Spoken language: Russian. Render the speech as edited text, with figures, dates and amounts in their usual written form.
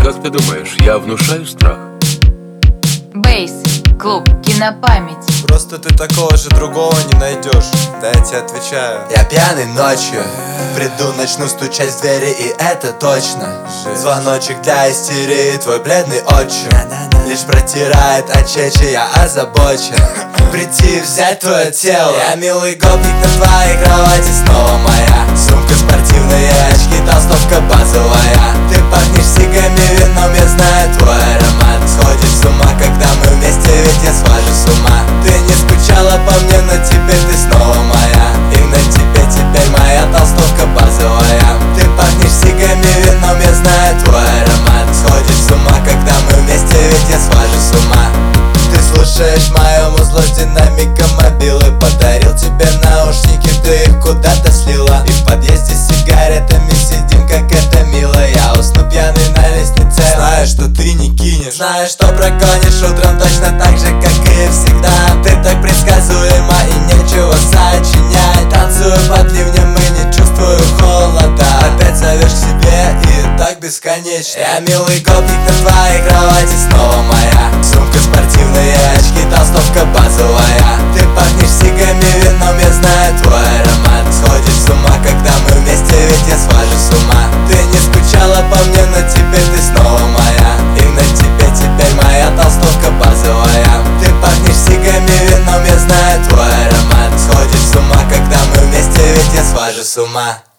Как ты думаешь, я внушаю страх? Бейс, клуб, кинопамять. Просто ты такого же другого не найдешь. Да я тебе отвечаю. Я пьяный ночью приду, начну стучать в двери, и это точно звоночек для истерии, твой бледный отчим лишь протирает очечи, я озабочен прийти и взять твое тело. Я милый гопник на твоей кровати, снова моя сумка, спортивные очки, толстовка базовая. Ты пахнешь сигами, вином, я знаю твой аромат. Сходишь с ума, когда мы вместе, ведь я свожу с ума. Ты не скучала по мне, но теперь ты снова моя, и на тебе теперь моя толстовка базовая. Ты пахнешь сигами, вином, я знаю твой аромат. Сходишь с ума, когда мы вместе, ведь я свожу с ума. Ты слушаешь мое музло с динамиком мобилы. Подарил тебе наушники, ты их куда-то слила. И в подъезде с сигаретами сидим, как это мило. Я усну пьяный на лестнице, знаю, что ты не кинешь, знаю, что прогонишь утром точно так же, как и всегда. Ты так предсказуема и нечего сочинять. Танцую под ливнем и не чувствую холода. Опять зовешь к себе и так бесконечно. Я милый гопник на твоей кровати, снова моя сумка, спортивные очки, толстовка базовая. Ты пахнешь сигами, вином, я знаю твой аромат. Сходишь с ума, когда мы вместе, ведь я свожу с ума. Ты не скучала по мне, но теперь ты снова моя, и на тебе теперь моя толстовка базовая. Ты пахнешь сигами, вином, я знаю твой аромат. Сходишь с ума, когда мы вместе, ведь я свожу с ума.